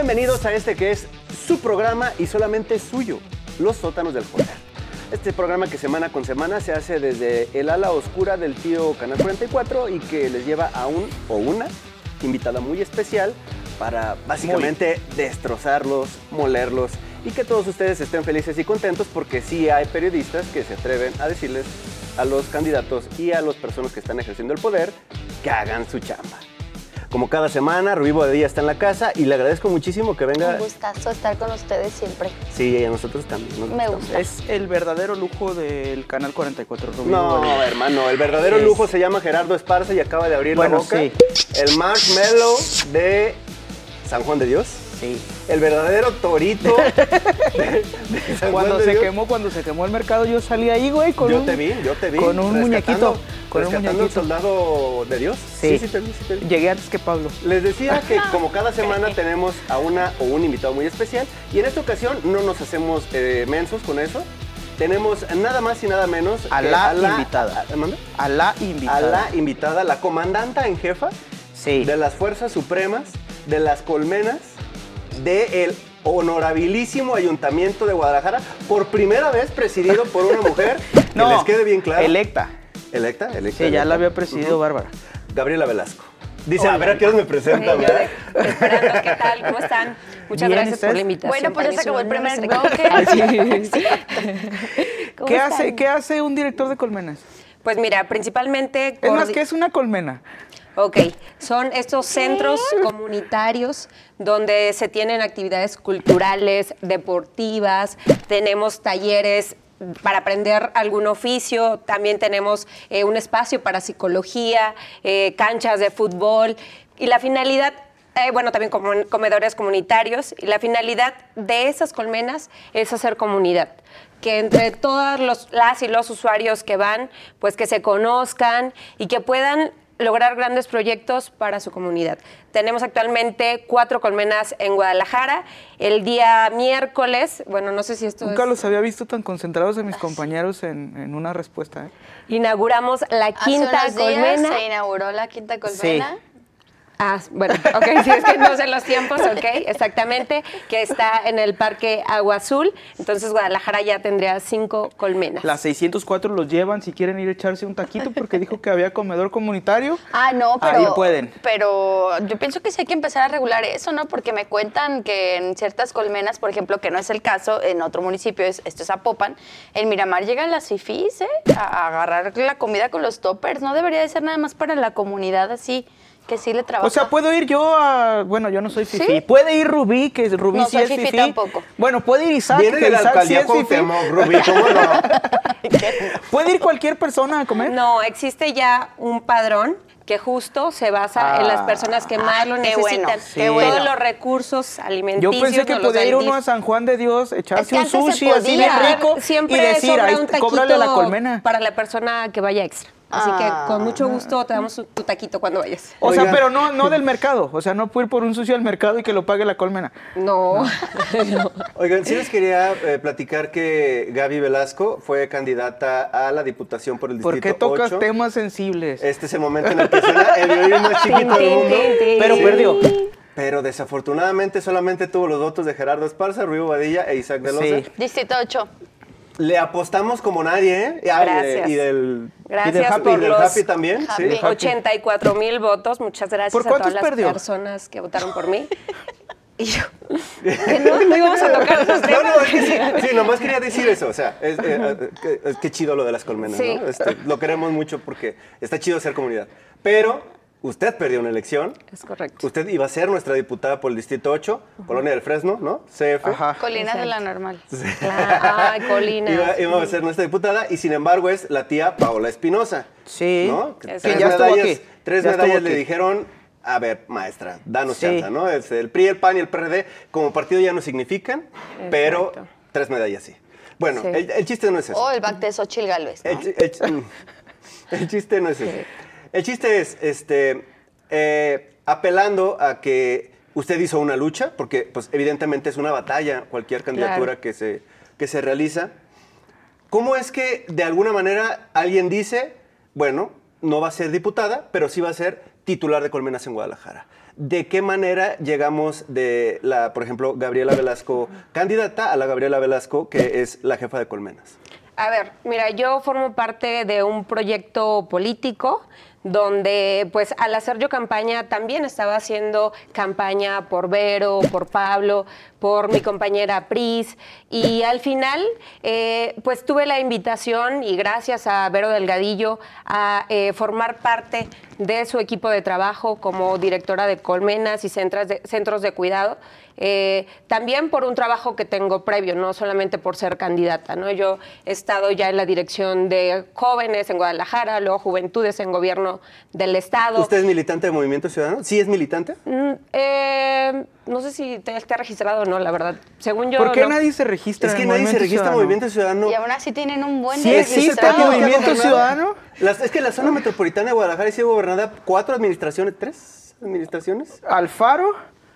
Bienvenidos a este que es su programa y solamente suyo, Los Sótanos del Poder. Este programa que semana con semana se hace desde el ala oscura del tío Canal 44 y que les lleva a un o una invitada muy especial para básicamente destrozarlos, molerlos y que todos ustedes estén felices y contentos, porque sí hay periodistas que se atreven a decirles a los candidatos y a las personas que están ejerciendo el poder que hagan su chamba. Como cada semana, Rubí Bobadilla está en la casa y le agradezco muchísimo que venga. Un gustazo estar con ustedes siempre. Sí, a nosotros también. Me gusta. Es el verdadero lujo del Canal 44, Rubí. No, hermano, el verdadero lujo se llama Gerardo Esparza y acaba de abrir la boca. Sí. El marshmallow de San Juan de Dios. Sí. El verdadero torito de San Juan de Dios. Cuando se quemó el mercado, yo salí ahí, güey, Yo te vi. Con un muñequito. Con un ¿Rescatando muñequito. el soldado de Dios? Sí. Sí, te vi. Llegué antes que Pablo. Les decía que como cada semana tenemos a una o un invitado muy especial y en esta ocasión no nos hacemos mensos con eso. Tenemos nada más y nada menos A la invitada, la comandanta en jefa de las Fuerzas Supremas, de las Colmenas, del honorabilísimo Ayuntamiento de Guadalajara, por primera vez presidido por una mujer, que les quede bien claro. Electa. Sí, ya la había presidido Bárbara. Gabriela Velasco. Dice, a ver a qué hora me presenta, ¿verdad? Esperando, ¿qué tal? ¿Cómo están? Muchas Bien, gracias por la invitación. Bueno, pues ya se acabó el primer bloque. ¿Qué hace un director de colmenas? Pues mira, principalmente... Es más, ¿qué es una colmena? Ok, son estos centros comunitarios donde se tienen actividades culturales, deportivas, tenemos talleres para aprender algún oficio, también tenemos un espacio para psicología, canchas de fútbol y la finalidad... también comedores comunitarios, y la finalidad de esas colmenas es hacer comunidad, que entre todas las y los usuarios que van, pues que se conozcan y que puedan lograr grandes proyectos para su comunidad. Tenemos actualmente 4 colmenas en Guadalajara. El día miércoles, bueno, no sé si esto Nunca los había visto tan concentrados de mis compañeros en una respuesta, ¿eh? Inauguramos la quinta colmena. Se inauguró la quinta colmena. Sí. Bueno, ok, si es que no sé los tiempos, ok, exactamente, que está en el Parque Agua Azul, entonces Guadalajara ya tendría 5 colmenas. Las 604 los llevan si quieren ir a echarse un taquito porque dijo que había comedor comunitario. No, pero... Ahí pueden. Pero yo pienso que sí hay que empezar a regular eso, ¿no? Porque me cuentan que en ciertas colmenas, por ejemplo, que no es el caso, en otro municipio, esto es Zapopan, en Miramar llegan las fifís, a agarrar la comida con los toppers. No debería de ser nada más para la comunidad así, que sí le trabaja. O sea, puedo ir yo a... Bueno, yo no soy fifí. ¿Sí? Puede ir Rubí, que Rubí No sí soy es fifí fifí. tampoco. Bueno, puede ir Isaac, Viene que de la Isaac sí alcaldía es fifí. Cuauhtémoc, Rubí, ¿cómo no? ¿Puede ir cualquier persona a comer? No, existe ya un padrón que justo se basa en las personas que más lo qué bueno, necesitan. qué bueno. Todos los recursos alimenticios. Yo pensé que nos los podía dan ir DIF. uno a San Juan de Dios, echarse Es que un antes se sushi así bien podía. rico Siempre y decir, sobra ahí, un taquito cóbrale a la colmena. para la persona que vaya extra. Así que con mucho gusto te damos tu taquito cuando vayas. O sea, Oigan. pero no del mercado. O sea, no puedo ir por un sushi al mercado y que lo pague la colmena. No. Oigan, sí les quería platicar que Gaby Velasco fue candidata a la Diputación por el Distrito 8. ¿Por qué tocas temas sensibles? Este es el momento en el que suena el violín más chiquito del mundo. Pero perdió. Pero desafortunadamente solamente tuvo los votos de Gerardo Esparza, Rubí Bobadilla e Isaac de Loza. Sí. Distrito 8. Le apostamos como nadie, ¿eh? Gracias. Y del Gracias Happy, por del los Happy también. Happy. Sí. 84,000 votos. Muchas gracias ¿Por a todas cuántos las perdió? personas que votaron por mí. Y yo, que no íbamos a tocar esos temas. No, es que sí, nomás quería decir eso. O sea, qué chido lo de las colmenas, Sí. ¿no? Lo queremos mucho porque está chido ser comunidad. Pero usted perdió una elección. Es correcto. Usted iba a ser nuestra diputada por el Distrito 8, Colonia del Fresno, ¿no? CF. Ajá. Colinas de la Normal. Ay, Colina. Iba a ser nuestra diputada y sin embargo es la tía Paola Espinosa. Sí. ¿No? Que Es tres ya estuvo medallas, aquí. tres Ya estuvo medallas le aquí. dijeron, a ver, maestra, danos Sí. chance, ¿no? El PRI, el PAN y el PRD como partido ya no significan, pero 3 medallas sí. Bueno, Sí. el chiste no es eso. O el back de Xochitl Gálvez, ¿no? El chiste no es eso. El chiste es, apelando a que usted hizo una lucha, porque pues evidentemente es una batalla cualquier candidatura Claro. que se realiza. ¿Cómo es que de alguna manera alguien dice, bueno, no va a ser diputada, pero sí va a ser titular de Colmenas en Guadalajara? ¿de qué manera llegamos de la, por ejemplo, Gabriela Velasco candidata a la Gabriela Velasco que es la jefa de Colmenas? A ver, mira, yo formo parte de un proyecto político donde, pues, al hacer yo campaña, también estaba haciendo campaña por Vero, por Pablo, por mi compañera Pris, y al final, pues, tuve la invitación, y gracias a Vero Delgadillo, a formar parte de su equipo de trabajo como directora de Colmenas y centros de cuidado. También por un trabajo que tengo previo, no solamente por ser candidata, ¿no? Yo he estado ya en la dirección de jóvenes en Guadalajara, luego juventudes en gobierno del estado. ¿Usted es militante de Movimiento Ciudadano? ¿Sí es militante? No sé si está registrado o no, la verdad. Según yo, ¿Por qué no. nadie se registra Es que en nadie se Movimiento registra en Ciudadano? Movimiento Ciudadano. Y aún así tienen un buen ¿Sí de existe registrados. Movimiento Ciudadano? Es que la zona metropolitana de Guadalajara ha sido gobernada 4 administraciones, 3 administraciones. Alfaro,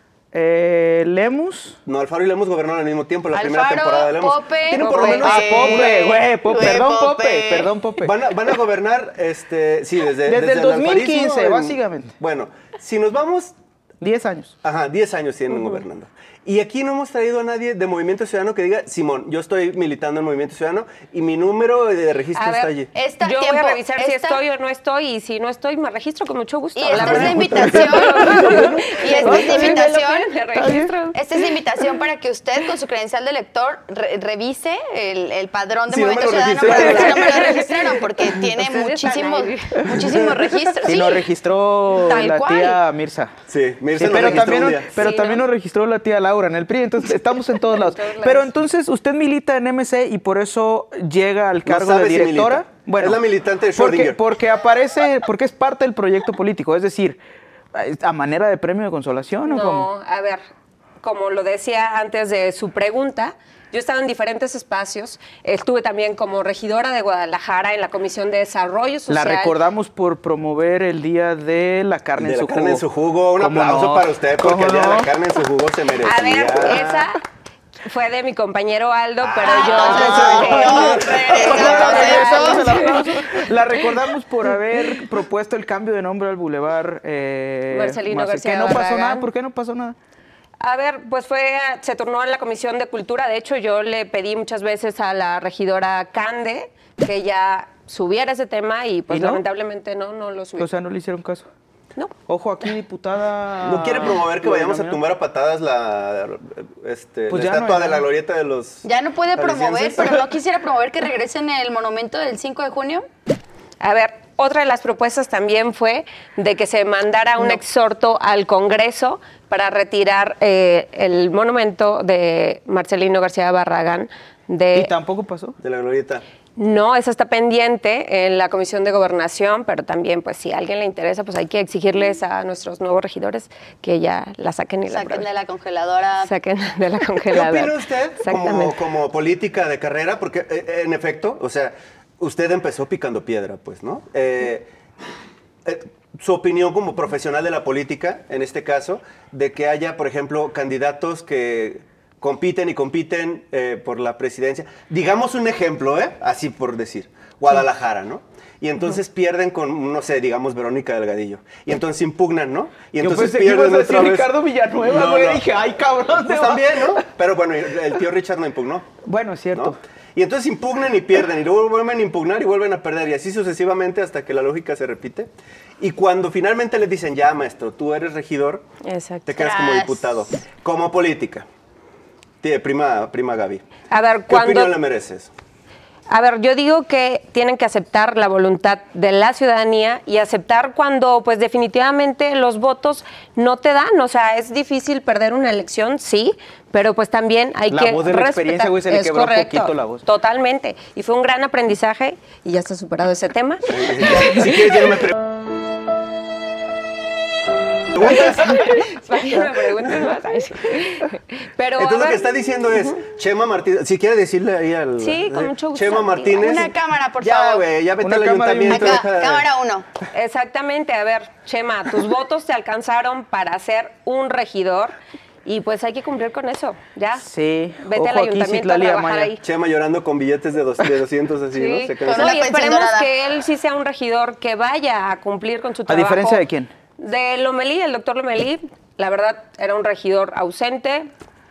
Lemus. No, Alfaro y Lemus gobernaron al mismo tiempo en la primera Alfaro, temporada de Lemus. Pope, Tienen por lo Pope. menos Pope, güey, Güey, perdón, Pope. Pope, perdón, Pope. Van a gobernar, sí, desde el 2015, alfarismo básicamente. Bueno, si nos vamos, 10 años. 10 años tienen gobernando. Y aquí no hemos traído a nadie de Movimiento Ciudadano que diga, Simón, yo estoy militando en Movimiento Ciudadano y mi número de registro A ver, está allí. Yo voy a revisar si estoy o no estoy, y si no estoy, me registro con mucho gusto. Y esta es la verdad. invitación. Y esta es la invitación. Me registro. Esta es la invitación para que usted, con su credencial de elector, revise el padrón de Si no me Movimiento lo Ciudadano para ver si no me lo registraron, porque tiene Ustedes están muchísimos registros. Sí, Sí. nos registró Tal la cual. tía Mirza. Sí, Mirza Sí, nos pero registró también, un día. pero Sí, también ¿no? nos registró la tía Laura en el PRI, entonces estamos en todos lados. todos lados. Pero entonces usted milita en MC y por eso llega al cargo sabe de si directora. milita. Es la militante de porque, Schrödinger. porque aparece, porque es parte del proyecto político, es decir, a manera de premio de consolación o cómo. No, a ver, como lo decía antes de su pregunta, yo he estado en diferentes espacios. Estuve también como regidora de Guadalajara en la Comisión de Desarrollo La Social. recordamos por promover el Día de la carne De en la su carne jugo. en su jugo. Un ¿Cómo aplauso no? para usted, porque ¿Cómo el día de no? la carne en su jugo se merecía. A ver, esa fue de mi compañero Aldo, pero Regresamos yo... el aplauso. La recordamos por haber propuesto el cambio de nombre al bulevar Marcelino García que no pasó Barragán. nada. ¿Por qué no pasó nada? A ver, pues se turnó en la Comisión de Cultura. De hecho, yo le pedí muchas veces a la regidora Cande que ya subiera ese tema y pues ¿Y no? lamentablemente no lo subió. O sea, no le hicieron caso. No. Ojo aquí, diputada. ¿No quiere promover que Lo vayamos a denominó. tumbar a patadas la Pues la ya no estatua hay de la nada. glorieta de los Ya no puede promover, jaliscienses? pero no quisiera promover que regresen el monumento del 5 de junio. A ver, otra de las propuestas también fue de que se mandara un exhorto al Congreso para retirar el monumento de Marcelino García Barragán ¿Y tampoco pasó? De la glorieta. No, eso está pendiente en la Comisión de Gobernación, pero también, pues, si a alguien le interesa, pues hay que exigirles a nuestros nuevos regidores que ya la saquen y la Saquen aprueben. de la congeladora. Saquen de la ¿Qué congeladora. opina usted Exactamente. como política de carrera? Porque, en efecto, o sea, usted empezó picando piedra, pues, ¿no? Su opinión como profesional de la política, en este caso, de que haya, por ejemplo, candidatos que compiten y compiten por la presidencia. Digamos un ejemplo, así por decir, Guadalajara, ¿no? Y entonces pierden con, no sé, digamos Verónica Delgadillo. Y entonces impugnan, ¿no? Y entonces Yo pensé que ibas pierden a decir otra vez. Ricardo Villanueva, No, güey. no. Dije, ay, cabrón. Pues también, ¿no? Pero bueno, el tío Richard no impugnó. Bueno, es cierto. ¿No? Y entonces impugnan y pierden, y luego vuelven a impugnar y vuelven a perder, y así sucesivamente hasta que la lógica se repite. Y cuando finalmente les dicen, ya maestro, tú eres regidor, Exacto. te quedas como Tras. diputado. Como política. Prima Gaby. A ver, ¿Qué opinión le mereces? A ver, yo digo que tienen que aceptar la voluntad de la ciudadanía y aceptar cuando, pues, definitivamente los votos no te dan. O sea, es difícil perder una elección, sí, pero pues también hay La que voz de la experiencia, respetar. güey, se le Es quebró un correcto, poquito la voz. Totalmente. Y fue un gran aprendizaje y ya está superado ese tema. Si quieres, ya no me preguntes. Para que me preguntes más. Ay, sí. Pero, Entonces a lo que ver, está diciendo es, Chema Martínez, si quiere decirle ahí al... Sí, con mucho gusto. Chema Martínez. Una cámara, por ya, favor. güey, ya vete Una al cámara y un ayuntamiento. Acá, deja de- cámara 1. Exactamente. A ver, Chema, tus votos te alcanzaron para ser un regidor y pues hay que cumplir con eso. Ya. Sí. Vete Ojo al aquí, ayuntamiento a Citlali trabajar Amaya. ahí. Chema llorando con billetes de 200 así, ¿no? Sí, Se queda con así. una y pensión esperemos dorada. que él sí sea un regidor que vaya a cumplir con su ¿A trabajo. diferencia de quién? De Lomelí, el doctor Lomelí, la verdad era un regidor ausente,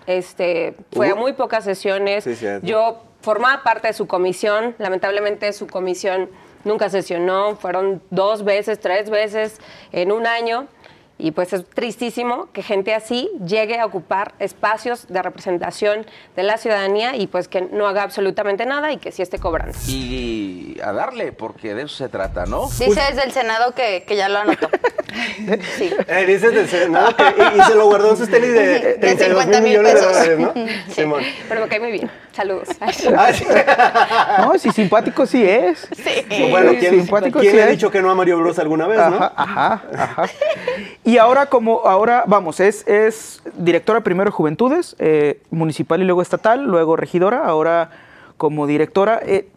fue a muy pocas sesiones. Sí, cierto. Yo formaba parte de su comisión, lamentablemente su comisión nunca sesionó, fueron 2 veces, 3 veces en un año. Y pues es tristísimo que gente así llegue a ocupar espacios de representación de la ciudadanía y pues que no haga absolutamente nada y que sí esté cobrando. Y a darle, porque de eso se trata, ¿no? Dice desde el Senado que ya lo anotó. Sí. Dices del Senado que y se lo guardó en sus tenis de 32 mil 50,000 millones de pesos. dólares, ¿no? Sí. Simón. Pero me cae muy bien. Saludos. Ah, sí. No, sí, simpático sí es. Sí. Bueno, Sí, ¿quién simpático le sí ha es. dicho que no a Mario Bros alguna vez, no? Ajá. Y ahora vamos, es directora primero de Juventudes, municipal y luego estatal, luego regidora, ahora como directora.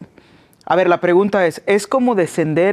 A ver, la pregunta es como descender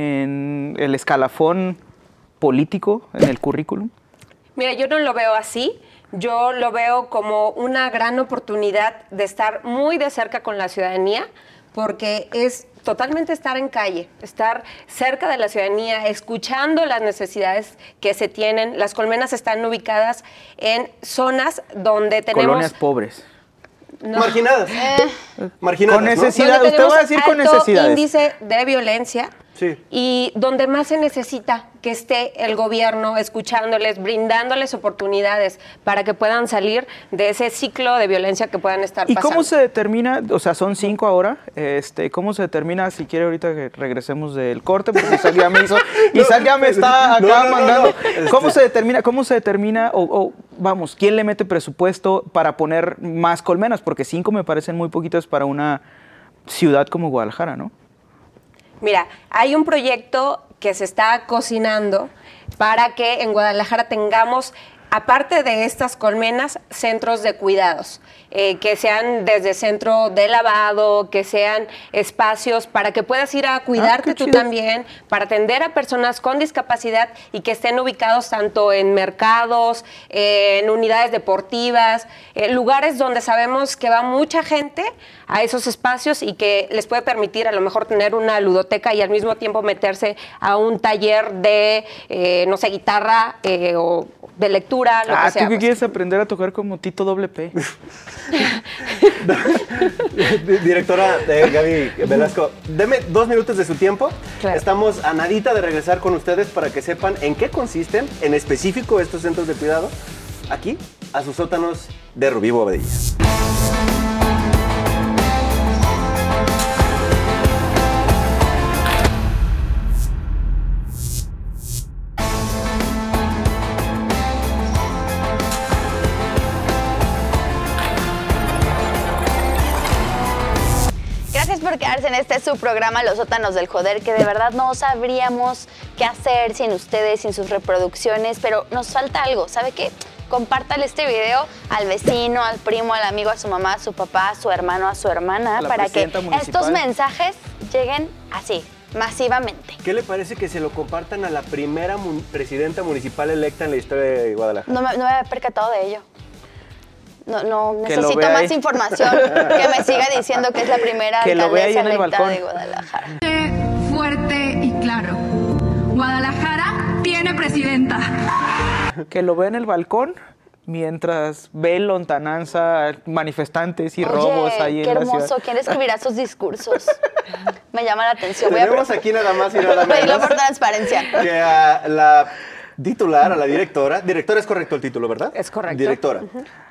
en el escalafón político en el currículum? Mira, yo no lo veo así. Yo lo veo como una gran oportunidad de estar muy de cerca con la ciudadanía, porque es totalmente estar en calle, estar cerca de la ciudadanía, escuchando las necesidades que se tienen. Las colmenas están ubicadas en zonas donde tenemos... Colonias pobres. No. Marginadas. Marginadas, Con ¿no? necesidad. Donde Usted va a tenemos decir con alto necesidades. índice de violencia. Sí. Y donde más se necesita que esté el gobierno escuchándoles, brindándoles oportunidades para que puedan salir de ese ciclo de violencia que puedan estar ¿Y pasando. cómo se determina? O sea, son 5 ahora. ¿Cómo se determina? Si quiere ahorita que regresemos del corte, porque Isaac ya me hizo. Isaac ya me está acá mandando. ¿Cómo se determina? O vamos, ¿quién le mete presupuesto para poner más colmenas? Porque 5 me parecen muy poquitas para una ciudad como Guadalajara, ¿no? Mira, hay un proyecto que se está cocinando para que en Guadalajara tengamos, aparte de estas colmenas, centros de cuidados, que sean desde centro de lavado, que sean espacios para que puedas ir a cuidarte tú también, para atender a personas con discapacidad y que estén ubicados tanto en mercados, en unidades deportivas, lugares donde sabemos que va mucha gente a esos espacios y que les puede permitir a lo mejor tener una ludoteca y al mismo tiempo meterse a un taller de, no sé, guitarra o de lectura, lo que sea. ¿Tú qué pues. quieres aprender a tocar como Tito WP? Directora Gaby Velasco, deme 2 minutos de su tiempo. Claro. Estamos a nadita de regresar con ustedes para que sepan en qué consisten, en específico, estos centros de cuidado, aquí, a sus sótanos de Rubí Bobadilla. Gracias por quedarse en este su programa Los Sótanos del Joder, que de verdad no sabríamos qué hacer sin ustedes, sin sus reproducciones, pero nos falta algo, ¿sabe qué? Compártale este video al vecino, al primo, al amigo, a su mamá, a su papá, a su hermano, a su hermana, La para que presidenta municipal. estos mensajes lleguen así, masivamente. ¿Qué le parece que se lo compartan a la primera presidenta municipal electa en la historia de Guadalajara? No me había percatado de ello. No, Que lo necesito vea más ahí. información que me siga diciendo que es la primera Que lo vea ahí alcaldesa en el electa balcón. de Guadalajara. Fuerte y claro. Guadalajara tiene presidenta. Que lo ve en el balcón mientras ve lontananza, manifestantes y Oye, robos ahí qué en la hermoso. ciudad. ¿Quién escribirá sus discursos? Me llama la atención. Tenemos aquí nada más y nada pedirlo menos por transparencia. que a la titular, a la directora es correcto el título, ¿verdad? Es correcto. Directora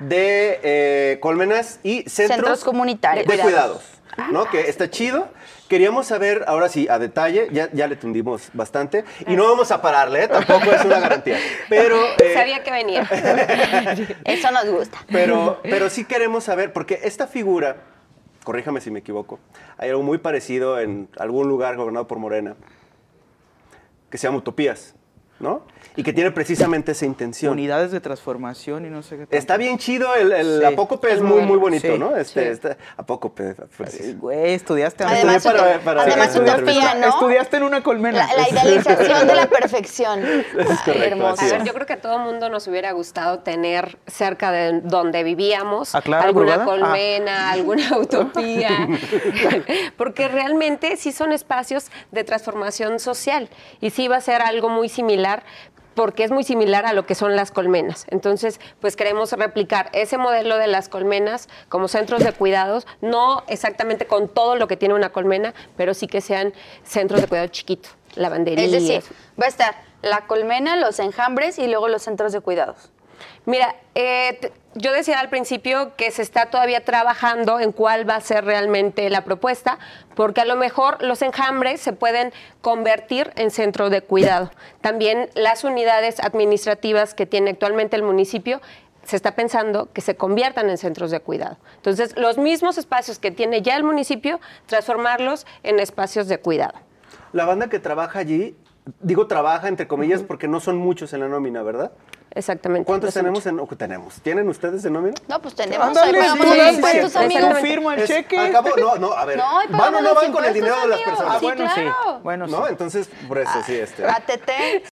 de Colmenas y Centros comunitarios. de cuidados, ¿no? Que está chido. Queríamos saber, ahora sí, a detalle, ya le tundimos bastante, y no vamos a pararle, ¿eh? Tampoco es una garantía. Pero, Sabía que venía. Eso nos gusta. pero sí queremos saber, porque esta figura, corríjame si me equivoco, hay algo muy parecido en algún lugar gobernado por Morena, que se llama Utopías, ¿no? Y que tiene precisamente esa intención. Unidades de transformación y no sé qué tanto. Está bien chido, el Sí. Apócope es muy, muy bonito, Sí, ¿no? sí. Apócope. Sí, güey, estudiaste antes. Además, además estudiar utopía, entrevista. ¿no? Estudiaste en una colmena. La idealización de la perfección. correcto, Hermoso. así A ver, yo creo que a todo mundo nos hubiera gustado tener cerca de donde vivíamos ¿A Clara alguna Brugada? colmena, alguna utopía, porque realmente sí son espacios de transformación social y sí va a ser algo muy similar. porque es muy similar a lo que son las colmenas. Entonces, pues queremos replicar ese modelo de las colmenas como centros de cuidados, no exactamente con todo lo que tiene una colmena, pero sí que sean centros de cuidado chiquitos, lavandería. Es decir, va a estar la colmena, los enjambres y luego los centros de cuidados. Mira, yo decía al principio que se está todavía trabajando en cuál va a ser realmente la propuesta, porque a lo mejor los enjambres se pueden convertir en centro de cuidado. También las unidades administrativas que tiene actualmente el municipio se está pensando que se conviertan en centros de cuidado. Entonces, los mismos espacios que tiene ya el municipio, transformarlos en espacios de cuidado. La banda que trabaja allí, digo trabaja entre comillas porque no son muchos en la nómina, ¿verdad? Exactamente. ¿Cuántos tenemos? ¿Tienen ustedes en nómina? No, pues tenemos. Ándale, Ahí sí, pagamos los sí, impuestos, sí, amigos. confirma el cheque. Acabo, no, a ver. No, ahí ¿van o pagamos no los van con el dinero de las impuestos, personas? amigos. Sí, claro. Bueno, sí. ¿No? Entonces, por eso sí, ATT.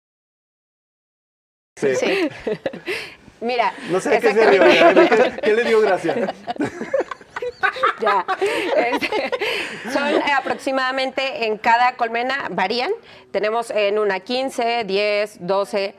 Sí. Sí. Mira, No sé qué se dio. ¿Qué le dio gracia? Ya. Son aproximadamente en cada colmena, varían. Tenemos en una 15, 10, 12,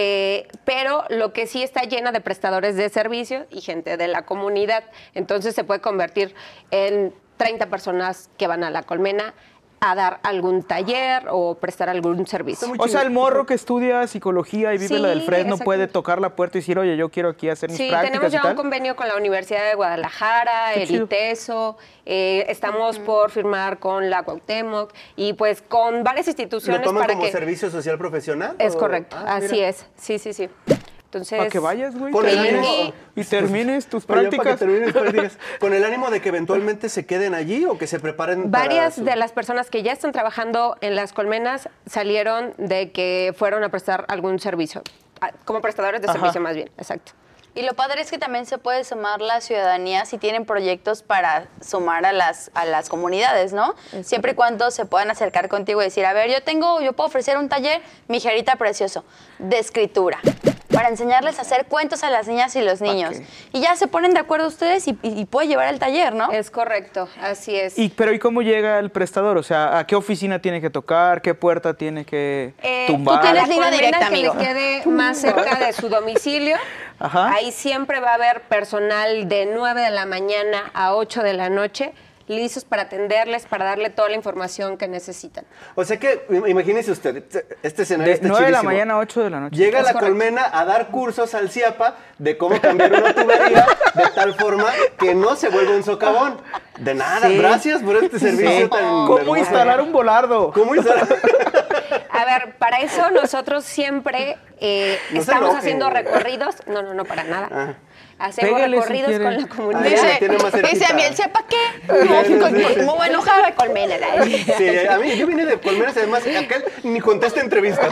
pero lo que sí está llena de prestadores de servicios y gente de la comunidad. Entonces se puede convertir en 30 personas que van a la colmena a dar algún taller o prestar algún servicio. O sea, el morro que estudia psicología y vive Sí, la del Fresno exacto. puede tocar la puerta y decir, oye, yo quiero aquí hacer mis Sí, prácticas tenemos y ya tal. un convenio con la Universidad de Guadalajara, Qué el chido. ITESO, estamos por firmar con la Cuauhtémoc y pues con varias ¿Lo instituciones toman para como que... servicio social profesional? Es o? correcto, Ah, así mira. es, sí. Entonces... Para que vayas, güey, Con el termines- ánimo- y termines tus Para allá, prácticas. para que terminen tus prácticas. ¿Con el ánimo de que eventualmente se queden allí o que se preparen Varias para de las personas que ya están trabajando en las colmenas salieron de que fueron a prestar algún servicio, como prestadores de Ajá. servicio más bien, exacto. Y lo padre es que también se puede sumar la ciudadanía si tienen proyectos para sumar a las comunidades, ¿no? Siempre y cuando se puedan acercar contigo y decir, a ver, yo puedo ofrecer un taller, mijerita precioso, de escritura, para enseñarles a hacer cuentos a las niñas y los niños. Ok. Y ya se ponen de acuerdo ustedes y puede llevar el taller, ¿no? Es correcto, así es. Pero ¿y cómo llega el prestador? O sea, ¿a qué oficina tiene que tocar? ¿Qué puerta tiene que tumbar? tú tienes La línea colmena directa, que amigo. le quede más cerca de su domicilio. Ajá. Ahí siempre va a haber personal de 9 de la mañana a 8 de la noche listos para atenderles, para darle toda la información que necesitan. O sea que, imagínese usted, este escenario De está 9 de la chidísimo. mañana a 8 de la noche. Llega Es la correcto. colmena a dar cursos al CIAPA de cómo cambiar una tubería de tal forma que no se vuelva un socavón. De nada, Sí. gracias por este servicio Sí. tan ¿Cómo hermoso. instalar un volardo? ¿Cómo instalar? A ver, para eso nosotros siempre No se estamos enoje. haciendo recorridos. No, para nada. Ah. Hacemos Pégale si recorridos quiere. con la comunidad. Ahí la tiene más cerquita. dice a mí, ¿el sepa qué? Sí, No, sí, sí. ¿cómo voy a enojar? Colmena. Sí, a mí, yo vine de colmenas, además, aquel ni contesta entrevistas.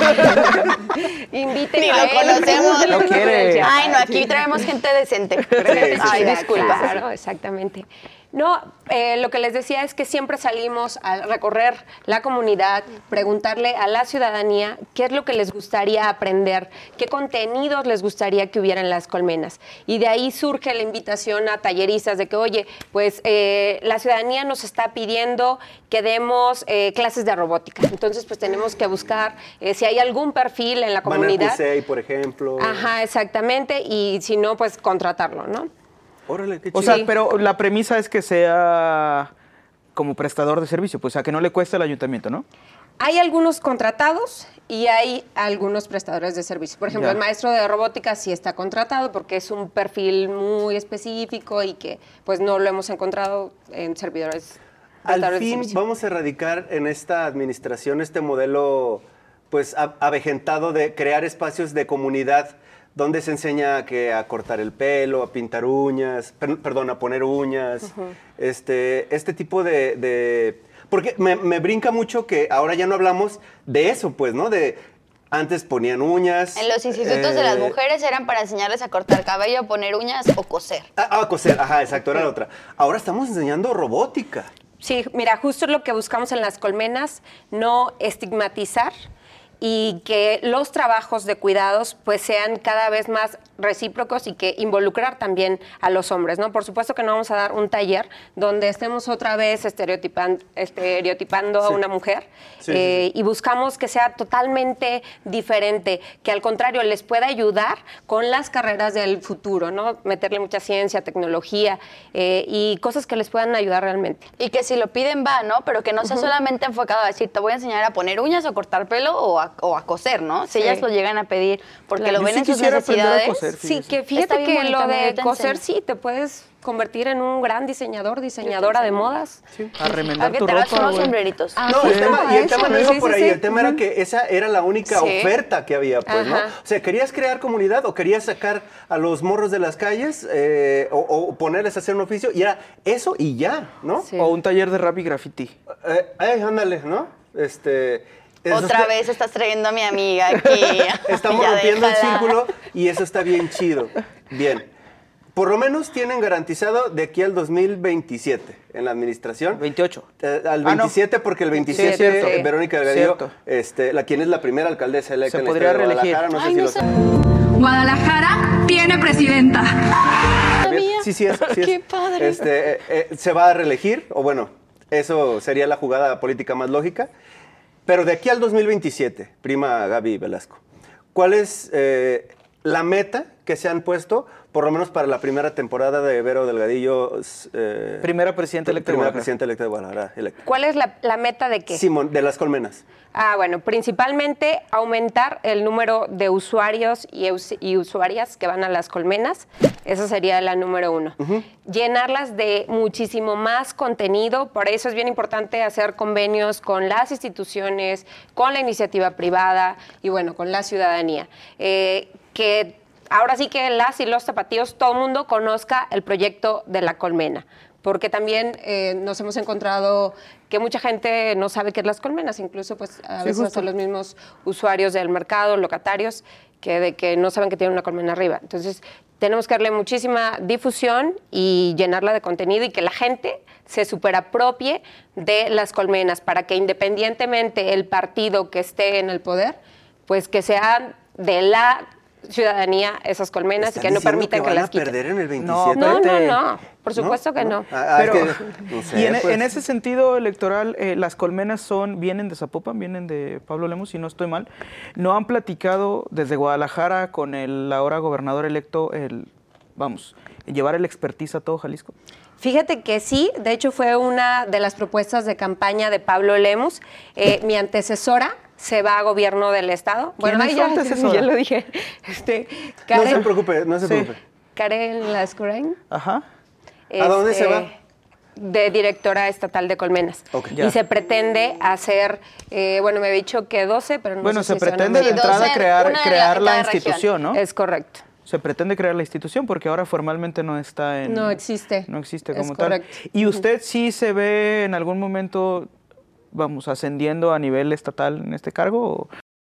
Inviten Ni a lo él. conocemos. No quiere. Ay, no, aquí traemos gente decente. sí, Ay, sí. disculpa. Claro, exactamente. No, lo que les decía es que siempre salimos a recorrer la comunidad, preguntarle a la ciudadanía qué es lo que les gustaría aprender, qué contenidos les gustaría que hubiera en las colmenas. Y de ahí surge la invitación a talleristas de que, oye, pues la ciudadanía nos está pidiendo que demos clases de robótica. Entonces, pues tenemos que buscar si hay algún perfil en la comunidad. Manacusei, por ejemplo. Ajá, exactamente. Y si no, pues contratarlo, ¿no? Órale, qué O chido. sea, pero la premisa es que sea como prestador de servicio, pues a que no le cueste al ayuntamiento, ¿no? Hay algunos contratados y hay algunos prestadores de servicio. Por ejemplo, Ya. el maestro de robótica sí está contratado porque es un perfil muy específico y que pues no lo hemos encontrado en servidores Al prestadores de fin servicio. vamos a erradicar en esta administración este modelo pues avejentado de crear espacios de comunidad donde se enseña a cortar el pelo, a pintar uñas, perdón, a poner uñas, este tipo de... Porque me brinca mucho que ahora ya no hablamos de eso, pues, ¿no? De antes ponían uñas. En los institutos de las mujeres eran para enseñarles a cortar cabello, poner uñas o coser. Coser, ajá, exacto, era la otra. Ahora estamos enseñando robótica. Sí, mira, justo lo que buscamos en las colmenas, no estigmatizar y que los trabajos de cuidados pues sean cada vez más recíprocos y que involucrar también a los hombres, ¿no? Por supuesto que no vamos a dar un taller donde estemos otra vez estereotipando a una mujer y buscamos que sea totalmente diferente, que al contrario les pueda ayudar con las carreras del futuro, ¿no? Meterle mucha ciencia, tecnología y cosas que les puedan ayudar realmente. Y que si lo piden va, ¿no? Pero que no sea solamente enfocado a decir, te voy a enseñar a poner uñas o cortar pelo o a coser, ¿no? Si ellas lo llegan a pedir porque lo Yo ven sí en sus quisiera aprender a necesidades. coser, Sí, fíjese. que fíjate Está bien que bonito, lo mira, de yo te coser enseño. sí te puedes convertir en un gran diseñadora de modas. A remendar A que tu te hagas ropa, unos güey. sombreritos. No, el tema no iba por ahí, sí. el tema era que esa era la única Sí. oferta que había, pues, ¿no? Ajá. O sea, ¿querías crear comunidad o querías sacar a los morros de las calles o ponerles a hacer un oficio? Y era eso y ya, ¿no? Sí. O un taller de rap y graffiti. Ándale, ¿no? Otra vez estás trayendo a mi amiga aquí. Estamos Ya rompiendo el déjala. círculo y eso está bien chido. Bien. Por lo menos tienen garantizado de aquí al 2027 en la administración. 28. Al Ah, no. 27 porque el 27 Sí, es cierto. Verónica Delgadillo, Cierto. quien es la primera alcaldesa electa Se en la podría historia de reelegir. Guadalajara, no sé Ay, si no lo sé. saben. Guadalajara tiene presidenta. Sabía. Sí es. Qué padre. Se va a reelegir, o bueno, eso sería la jugada política más lógica. Pero de aquí al 2027, prima Gaby Velasco, ¿cuál es la meta que se han puesto, por lo menos para la primera temporada de Vero Delgadillo? Primera presidenta electa de Primera Guadalajara. presidenta electa de Guadalajara. Electa. ¿Cuál es la meta de qué? Simón, de las colmenas. Bueno, principalmente aumentar el número de usuarios y usuarias que van a las colmenas. Esa sería la número 1. Llenarlas de muchísimo más contenido. Por eso es bien importante hacer convenios con las instituciones, con la iniciativa privada y, bueno, con la ciudadanía. Que ahora sí que las y los tapatíos, todo el mundo conozca el proyecto de la colmena. Porque también nos hemos encontrado que mucha gente no sabe qué es las colmenas, incluso pues a veces hasta los mismos usuarios del mercado, locatarios, que no saben que tienen una colmena arriba. Entonces, tenemos que darle muchísima difusión y llenarla de contenido y que la gente se superapropie de las colmenas para que independientemente el partido que esté en el poder, pues que sean de la ciudadanía esas colmenas y que no permitan que las quiten. perder en el 27? No, No, por supuesto que no. Pero, no sé, y en pues. ese sentido electoral, las colmenas vienen de Zapopan, vienen de Pablo Lemos, si no estoy mal. ¿No han platicado desde Guadalajara con el ahora gobernador electo, llevar el expertise a todo Jalisco? Fíjate que sí, de hecho fue una de las propuestas de campaña de Pablo Lemos. Mi antecesora se va a gobierno del estado. ¿Quién es su antecesora? ya lo dije. No se preocupe, no se preocupe. Karen Lascurain. Ajá. ¿A dónde se va? De directora estatal de colmenas. Ok. Ya. Y se pretende hacer, me había dicho que 12, pero no Bueno, sé se si van a pretende de meter. entrada 12, crear una de crear la cada región. institución, ¿no? Es correcto. Se pretende crear la institución porque ahora formalmente no está en... No existe. No existe Es como tal. correcto. ¿Y usted sí se ve en algún momento, ascendiendo a nivel estatal en este cargo?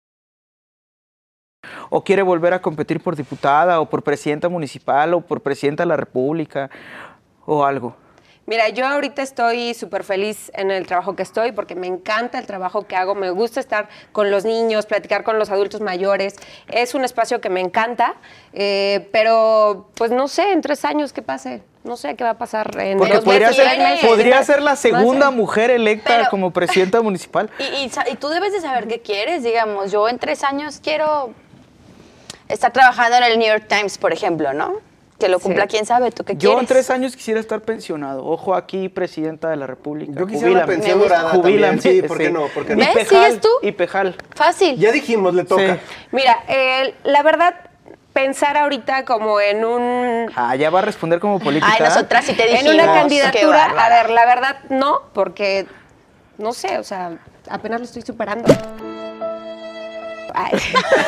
¿O quiere volver a competir por diputada o por presidenta municipal o por presidenta de la República o algo? Mira, yo ahorita estoy súper feliz en el trabajo que estoy porque me encanta el trabajo que hago, me gusta estar con los niños, platicar con los adultos mayores, es un espacio que me encanta, pero pues no sé, en 3 años qué pase, no sé qué va a pasar en Porque 2 podría meses, ser, 3 meses. podría ser la segunda No sé. mujer electa Pero- como presidenta municipal. Y tú debes de saber qué quieres, digamos. Yo en 3 años quiero estar trabajando en el New York Times, por ejemplo, ¿no? Que lo cumpla, Sí. quién sabe, ¿tú qué Yo quieres? en 3 años quisiera estar pensionado. Ojo aquí, presidenta de la República. Yo quisiera una Jubílame. pensión Me gusta. dorada Jubílame, también. Sí, ¿por qué no? ¿Por qué no? Y ¿Ves? Pejal, ¿Sigues tú? y Pejal. Fácil. Ya dijimos, le toca. Sí. Mira, la verdad, pensar ahorita como en un... Ya va a responder como política. Ay, nosotras sí te dijimos. En una qué candidatura, a bárbara. ver, la verdad no, porque, no sé, o sea, apenas lo estoy superando. Ay.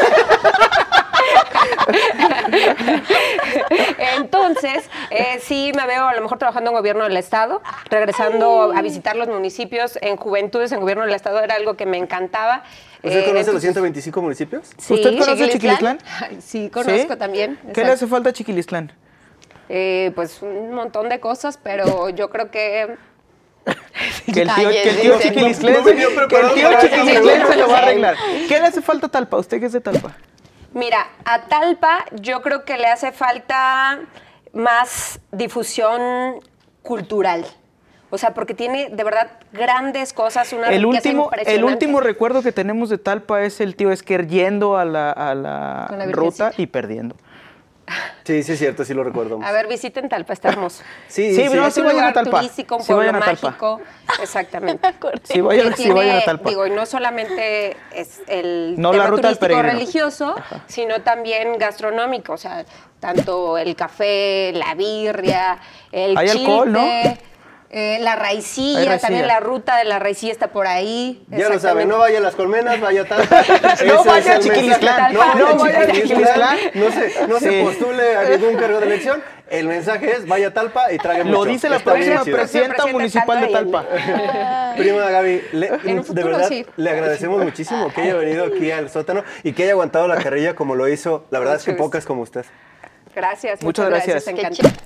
Entonces, sí me veo a lo mejor trabajando en gobierno del estado, regresando a visitar los municipios en juventudes en gobierno del estado, era algo que me encantaba. ¿Usted conoce los entonces- 125 municipios? Sí, ¿Usted conoce Chiquilistlán? Chiquilistlán? Ay, sí, conozco ¿Sí? también. ¿Qué le exacto. hace falta a Chiquilistlán? Pues un montón de cosas, pero yo creo que Que el tío Cállese. Chiquilisclen No venía preparado para se lo va a arreglar. ¿Qué le hace falta a Talpa? ¿Usted qué es de Talpa? Mira, a Talpa yo creo que le hace falta más difusión cultural. O sea, porque tiene de verdad grandes cosas, una El riqueza último impresionante. recuerdo que tenemos de Talpa es el tío Esquer yendo a Con la la virgencita. ruta y perdiendo. Sí, sí es cierto, sí lo recuerdo. A ver, visiten Talpa, está hermoso. Sí, Sí, sí. no, Es sí un vayan a lugar Talpa. turístico, un Sí vayan pueblo a Talpa. mágico. Exactamente. Sí vayan, Que sí vayan a tiene, Talpa. digo, y no solamente es el No tema la ruta del turístico peregrino. religioso, sino también gastronómico. O sea, tanto el café, la birria, el Hay chilte, alcohol, ¿no? La raicilla, Hay raicilla. también la ruta de la raicilla está por ahí. Ya lo saben, Exactamente. no vaya a las colmenas, vaya a Talpa. No Ese vaya es a el Chiquilistlán, mensaje. no vaya a Chiquilistlán. Chiquilistlán. No se Sí. postule a ningún cargo de elección. El mensaje es vaya a Talpa y traiga mucho. Lo dice la Está bien próxima chido. presidenta municipal de Talpa. Prima Gaby, En un de futuro, verdad sí. le agradecemos muchísimo que haya venido aquí al sótano y que haya aguantado la carrilla como lo hizo. La verdad es que Mucho pocas como usted. Gracias, Muchas muchas gracias. gracias. Qué Encantada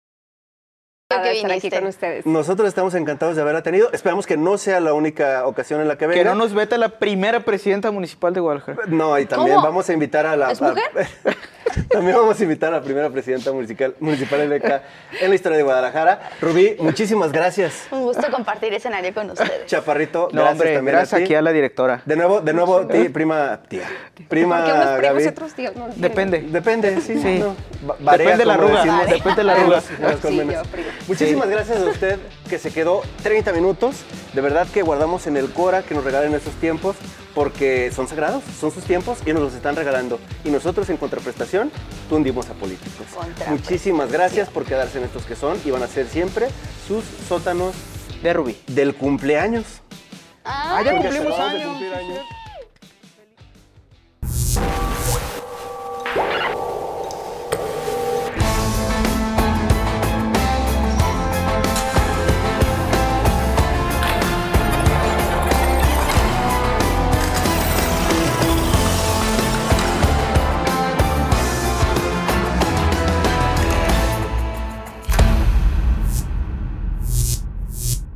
que de estar aquí viniste. con ustedes. Nosotros estamos encantados de haberla tenido. Esperamos que no sea la única ocasión en la que venga. Que no nos vete la primera presidenta municipal de Guadalajara. No, y también ¿Cómo? vamos a invitar a la... ¿Es mujer? También vamos a invitar a la primera presidenta municipal electa en la historia de Guadalajara. Rubí, muchísimas gracias. Un gusto compartir escenario con ustedes. Chaparrito, No, gracias hombre, también gracias a ti. aquí a la directora. De nuevo, prima, tía. Prima Porque unos primos Gaby. y otros tíos. No entiendo. Depende. Depende, sí. Sí. no. Varía, Depende la como arruga. decimos. Depende la arruga. En las colmenas. Sí, yo, prima. Muchísimas gracias a usted que se quedó 30 minutos. De verdad que guardamos en el Cora que nos regalen esos tiempos porque son sagrados, son sus tiempos y nos los están regalando. Y nosotros en contraprestación tundimos a políticos. Muchísimas gracias por quedarse en estos que son y van a ser siempre sus sótanos De Rubí. del cumpleaños. Ah, ya Porque cumplimos acabamos de años. cumplir años.